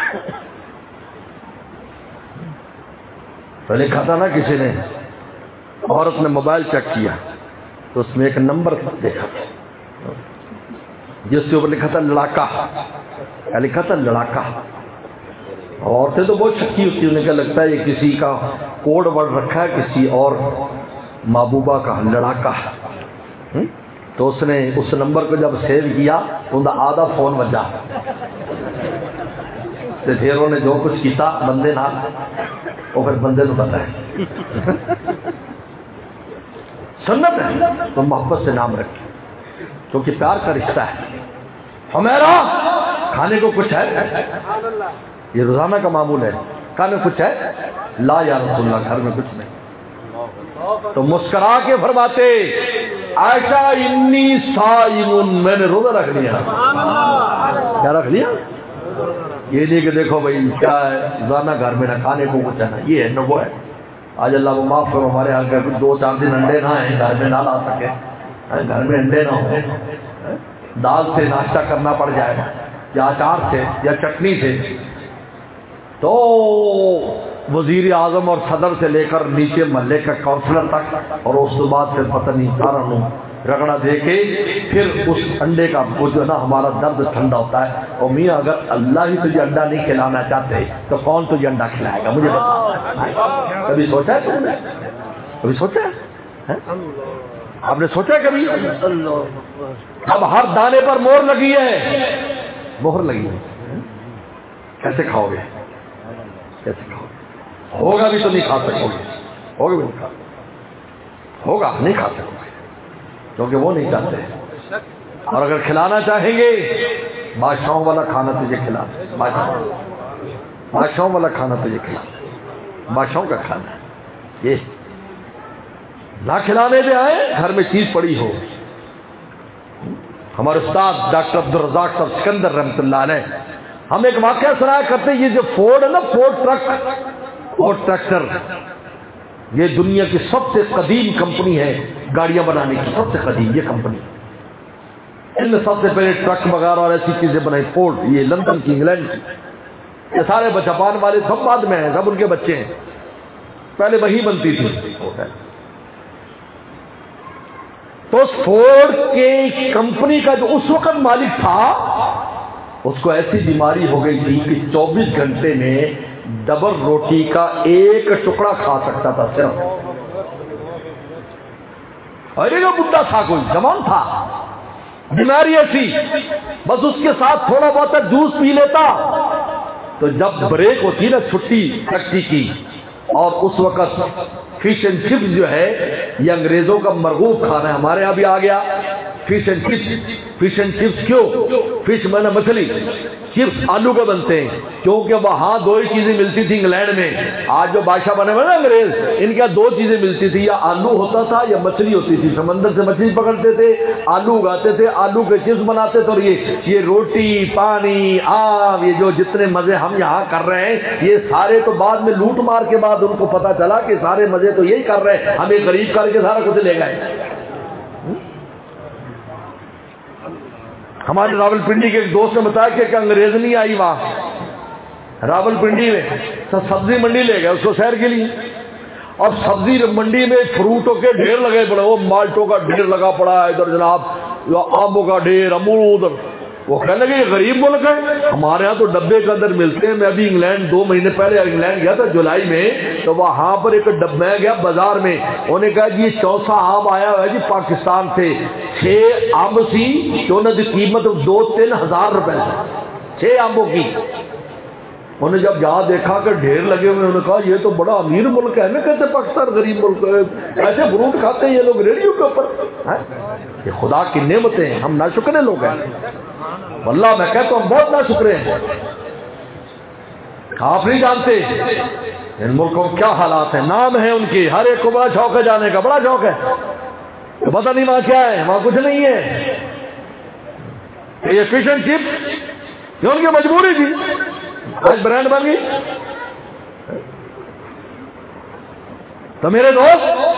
تو لکھا تھا نا کسی نے، عورت نے موبائل چیک کیا تو اس میں ایک نمبر دیکھا جس کے اوپر لکھا تھا لڑاکا، کیا لکھا تھا لڑاکا۔ عورتیں تو بہت شکی ہوتی ہیں، انہیں کیا لگتا ہے یہ کسی کا کوڈ ورڈ رکھا ہے کسی اور محبوبہ کا، لڑاکا۔ تو اس نے اس نمبر کو جب سیو کیا تو آدھا فون بجا، پھر انہوں نے جو کچھ کیتا بندے نہ وہ پھر بندے کو پتا ہے سنت ہے تو محبت سے نام رکھے کیونکہ پیار کا رشتہ ہے۔ حمیرہ کھانے کو کچھ ہے، یہ روزانہ کا معمول ہے، کھانے کو کچھ ہے، لا یا رسول اللہ گھر میں کچھ نہیں۔ تو مسکرا کے فرماتے عائشہ انی صائم، میں نے روزہ رکھ لیا۔ کیا رکھ لیا؟ یہ نہیں کہ دیکھو بھائی کیا ہے روزانہ گھر میں نہ کھانے کو کچھ ہے، نہ یہ ہے نہ وہ ہے۔ آج اللہ کو معاف کرو ہمارے یہاں کچھ 2-4 دن انڈے نہ ہیں، گھر میں نہ لا سکے، گھر میں انڈے نہ ہو، دال سے ناشتہ کرنا پڑ جائے یا اچار سے یا چٹنی سے، تو وزیر اعظم اور صدر سے لے کر نیچے محلے کا کونسلر تک، اور اس کے بعد پھر پتہ نہیں سارا رگڑا دے کے پھر اس انڈے کا وہ جو نا ہمارا درد ٹھنڈا ہوتا ہے۔ اور میاں اگر اللہ ہی تجھے انڈا نہیں کھلانا چاہتے تو کون تجھے انڈا کھلائے گا؟ مجھے بتا، کبھی سوچا ہے تم نے؟ کبھی سوچا ہے؟ آپ نے سوچا کبھی؟ اب ہر دانے پر مہر لگی ہے، مہر لگی ہے، کیسے کھاؤ گے؟ کیسے کھاؤ گے؟ ہوگا بھی تو نہیں کھا سکو گے، ہوگا بھی نہیں کھا سکو، ہوگا نہیں کھا سکو گے کیونکہ وہ نہیں چاہتے۔ اور اگر کھلانا چاہیں گے بادشاہوں والا کھانا تجھے کھلا، بادشاہوں والا کھانا تجھے کھلا، بادشاہوں کا کھانا ہے یہ، نہ کھلانے دے آئے گھر میں چیز پڑی ہو۔ ہمارے استاد ڈاکٹر عبدالرزاق صاحب سکندر رحمۃ اللہ علیہ ہم ایک واقعہ سنایا کرتے، یہ جو فورڈ ہے نا، فورڈ ٹرک، فورڈ ٹریکٹر، یہ دنیا کی سب سے قدیم کمپنی ہے گاڑیاں بنانے کی، سب سے قدیم یہ کمپنی، ان میں سب سے پہلے ٹرک وغیرہ اور ایسی چیزیں بنائی فورڈ، یہ لندن کی، انگلینڈ کی، یہ سارے جاپان والے سب بعد میں ہیں، سب ان کے بچے ہیں، پہلے وہی بنتی تھی۔ تو اس فورڈ کے کمپنی کا جو اس وقت مالک تھا اس کو ایسی بیماری ہو گئی تھی کہ 24 گھنٹے میں ڈبل روٹی کا ایک ٹکڑا کھا سکتا تھا صرف، اور یہ جو بڈھا تھا کوئی جوان تھا، بیماری ایسی، بس اس کے ساتھ تھوڑا بہت جوس پی لیتا، تو جب بریک ہوتی نا چھٹی فیکٹری کی، اور اس وقت فش اینڈ چپس جو ہے یہ انگریزوں کا مرغوب کھانا ہے، ہمارے یہاں بھی آ گیا fish and chips. Fish and chips کیوں؟ فش میں نے مچھلی، چپس آلو کے بنتے ہیں، کیونکہ وہاں دو ہی چیزیں ملتی تھی انگلینڈ میں۔ آج جو بادشاہ بنے ہوئے نا انگریز، ان کے دو چیزیں ملتی تھی، یا آلو ہوتا تھا یا مچھلی ہوتی تھی، سمندر سے مچھلی پکڑتے تھے، آلو اگاتے تھے، آلو کے چپس بناتے تھے، اور یہ روٹی پانی آم، یہ جو جتنے مزے ہم یہاں کر رہے ہیں یہ سارے تو بعد میں لوٹ مار کے بعد ان کو پتا چلا کہ سارے مزے تو یہی کر رہے ہیں، ہمیں غریب کر کے سارا کچھ لے گئے۔ ہمارے راول پنڈی کے ایک دوست نے بتایا کہ انگریز نہیں آئی وہاں راول پنڈی میں، سبزی منڈی لے گئے اس کو سیر کے لیے، اب سبزی منڈی میں فروٹوں کے ڈھیر لگے پڑے، وہ مالٹوں کا ڈھیر لگا پڑا ہے ادھر جناب، آموں کا ڈھیر، امرود۔ وہ کہنے لگے یہ غریب ملک ہے، ہمارے ہاں تو ڈبے کے اندر ملتے ہیں۔ میں ابھی انگلینڈ 2 مہینے پہلے انگلینڈ گیا تھا جولائی میں، تو وہاں پر ایک ڈبہ میں گیا بازار میں، انہوں نے کہا جی یہ چوسا آم آیا ہوا ہے جی پاکستان سے، 6 آم سی تو انہوں نے قیمت 2-3 ہزار روپے، 6 آموں کی۔ انہوں نے جب یہاں دیکھا کہ ڈھیر لگے ہوئے، انہوں نے کہا یہ تو بڑا امیر ملک ہے، میں کہتے پاکستان غریب ملک ہے، ایسے فروٹ کھاتے ہیں یہ لوگ ریڈیو کے اوپر۔ یہ خدا کی نعمتیں ہیں، ہم ناشکرے لوگ ہیں، واللہ میں کہتا ہوں بہت ناشکرے ہیں۔ آپ نہیں جانتے ان ملکوں میں کیا حالات ہیں، نام ہیں ان کے، ہر ایک کو بڑا شوق ہے جانے کا، بڑا شوق ہے، تو پتہ نہیں وہاں کیا ہے، وہاں کچھ نہیں ہے۔ یہ فش اینڈ چپ یہ ان کی مجبوری تھی، آج برانڈ بن گئی۔ تو میرے دوست،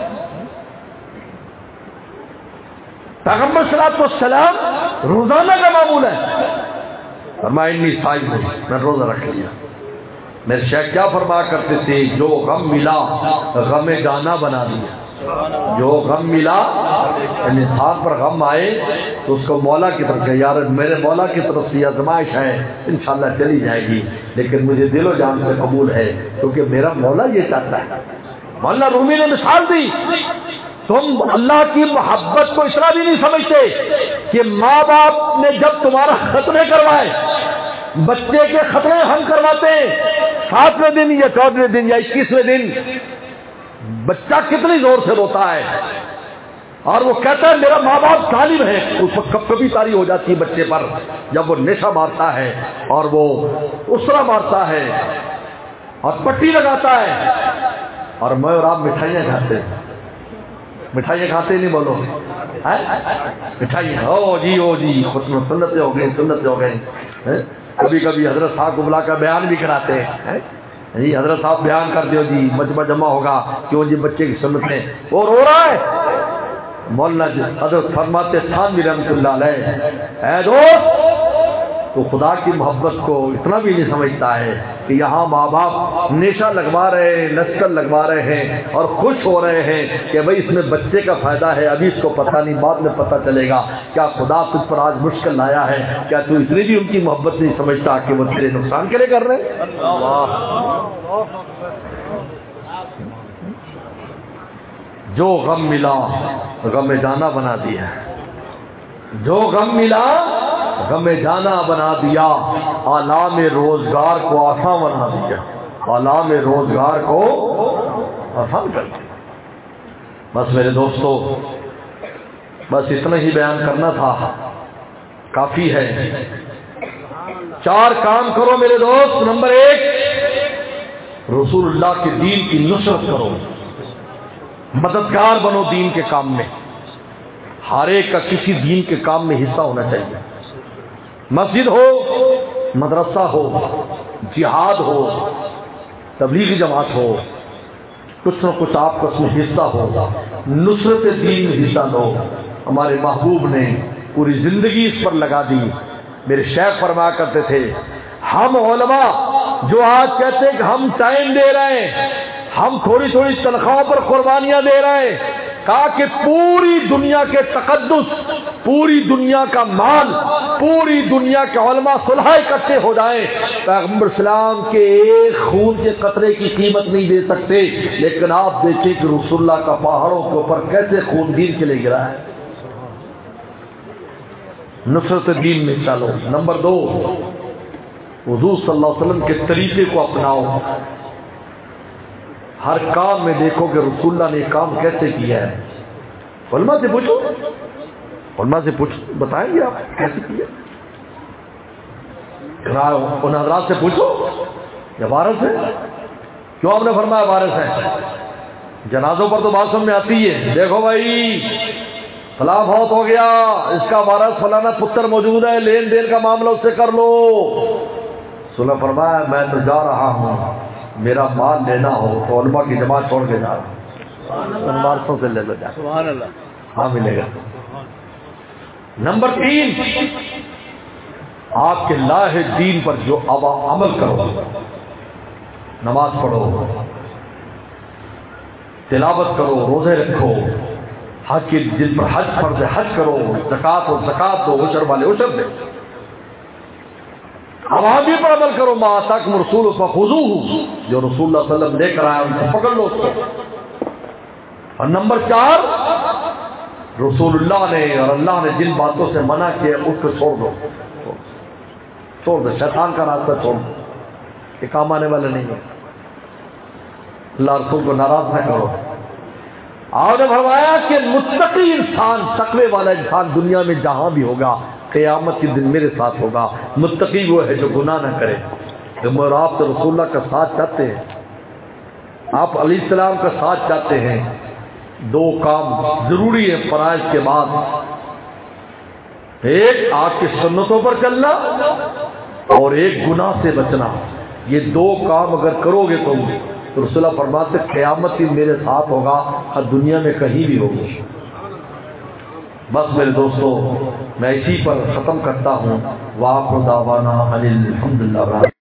پیغمبر صلی اللہ علیہ وسلم روزانہ کا معمول ہے، فرمایا انی صائم، میں روزہ رکھ لیا۔ میرے شیخ کیا فرمایا کرتے تھے، جو غم ملا غم جانا بنا دیا، جو غم ملا یعنی ہاتھ پر غم آئے تو اس کو مولا کی طرف کہ یار میرے مولا کی طرف سے آزمائش ہے، انشاءاللہ چلی جائے گی، لیکن مجھے دل و جان سے قبول ہے کیونکہ میرا مولا یہ چاہتا ہے۔ مولانا رومی نے مثال دی، تم اللہ کی محبت کو اتنا بھی نہیں سمجھتے کہ ماں باپ نے جب تمہارا ختنے کروائے، بچے کے ختنے ہم کرواتے ہیں 7ویں دن یا 14ویں دن یا 21ویں دن، بچہ کتنی زور سے روتا ہے اور وہ کہتا ہے میرا ماں باپ ظالم ہے، اس وقت کبھی تاری ہو جاتی ہے بچے پر جب وہ نشہ مارتا ہے اور وہ اسرا مارتا ہے اور پٹی لگاتا ہے، اور میں اور آپ مٹھائیاں کھاتے ہیں، مٹھائیاں کھاتے نہیں بولو، مٹھائیاں او جی سنتیں ہو گئی۔ کبھی کبھی حضرت صاحب کو بلا کر بیان بھی کراتے ہیں، جی حضرت صاحب بیان کر دیو جی، مجمع جمع ہوگا، کیوں جی بچے کی سنتیں، وہ رو رہا ہے۔ مولانا جی حضرت فرماتے تھانوی رحمۃ اللہ علیہ، اے دوست تو خدا کی محبت کو اتنا بھی نہیں سمجھتا ہے کہ یہاں ماں باپ نیشہ لگوا رہے ہیں، نسل لگوا رہے ہیں اور خوش ہو رہے ہیں کہ بھائی اس میں بچے کا فائدہ ہے، ابھی اس کو پتہ نہیں، بعد میں پتہ چلے گا۔ کیا خدا تجھ پر آج مشکل لایا ہے؟ کیا تو اتنی بھی ان کی محبت نہیں سمجھتا کہ وہ تیرے نقصان کے لیے کر رہے ہیں؟ جو غم ملا غم جانا بنا دیا، جو غم ملا غم جانا بنا دیا، آلام روزگار کو آسان بنا دیا، آلام روزگار کو آسان کر دیا۔ بس میرے دوستو، بس اتنا ہی بیان کرنا تھا، کافی ہے۔ 4 کام کرو میرے دوست۔ نمبر 1، رسول اللہ کے دین کی نصرت کرو، مددگار بنو دین کے کام میں۔ ہر ایک کا کسی دین کے کام میں حصہ ہونا چاہیے، مسجد ہو، مدرسہ ہو، جہاد ہو، تبلیغی جماعت ہو، کچھ نہ کچھ آپ کا اس میں حصہ ہو، نصرت دین میں حصہ لو۔ ہمارے محبوب نے پوری زندگی اس پر لگا دی۔ میرے شیخ فرمایا کرتے تھے، ہم علماء جو آج کہتے ہیں کہ ہم ٹائم دے رہے ہیں، ہم تھوڑی تھوڑی تنخواہوں پر قربانیاں دے رہے ہیں، کہا کہ پوری دنیا کے تقدس، پوری دنیا کا مال، پوری دنیا کے علماء صلح اکٹھے ہو جائیں، پیغمبر اسلام کے ایک خون کے قطرے کی قیمت نہیں دے سکتے۔ لیکن آپ دیکھیں کہ رسول اللہ کا پہاڑوں کے اوپر کیسے خون دین کے لیے گرا ہے۔ نصرت دین میں چلو۔ نمبر 2، حضور صلی اللہ علیہ وسلم کے طریقے کو اپناؤ۔ ہر کام میں دیکھو کہ رسول اللہ نے یہ کام کیسے کیا ہے۔ علماء سے پوچھو، علماء سے بتائیں گے آپ کیسے کیا۔ ان حضرات سے پوچھو یا وارث ہے، کیوں آپ نے فرمایا وارث ہے؟ جنازوں پر تو بات سمجھ میں آتی ہے، دیکھو بھائی فلاں فوت ہو گیا، اس کا وارث فلانا پتر موجود ہے، لین دین کا معاملہ اس سے کر لو۔ سنا فرمایا میں تو جا رہا ہوں، میرا مال لینا ہو تو علماء کی جماعت چھوڑ کے جا رہا ہوں، وارثوں سے لے لو جا، سبحان اللہ، ہاں ملے گا۔ نمبر 3، آپ کے لاہ دین پر جو عمل کرو، نماز پڑھو، تلاوت کرو، روزے رکھو، حج کے جن پر حج فرض ہے حج کرو، زکات اور زکات دو، عشر والے عشر دے، عوامل پر عمل کرو، ما آتاکم رسول فخذوہ، جو رسول اللہ صلی اللہ علیہ وسلم لے کر آیا ان کو پکڑ لو اس کو۔ اور نمبر 4، رسول اللہ نے اور اللہ نے جن باتوں سے منع کیا اس کو چھوڑ دو، چھوڑ دو، شیطان کا راستہ چھوڑ دو، یہ کام آنے والا نہیں ہے، اللہ رسول کو ناراض نہ کرو۔ آپ نے فرمایا کہ متقی انسان، تقوی والا انسان دنیا میں جہاں بھی ہوگا قیامت کے دن میرے ساتھ ہوگا۔ متقی وہ ہے جو گناہ نہ کرے۔ جب آپ تو رسول اللہ کا ساتھ چاہتے ہیں، آپ علیہ السلام کا ساتھ چاہتے ہیں، 2 کام ضروری ہے فرائض کے بعد، ایک آپ کی سنتوں پر چلنا اور ایک گناہ سے بچنا۔ یہ 2 کام اگر کرو گے تو رسول اللہ فرماتے قیامت کی میرے ساتھ ہوگا اور دنیا میں کہیں بھی ہوگی۔ بس میرے دوستو میں اسی پر ختم کرتا ہوں۔ وآخر دعوانا ان الحمدللہ۔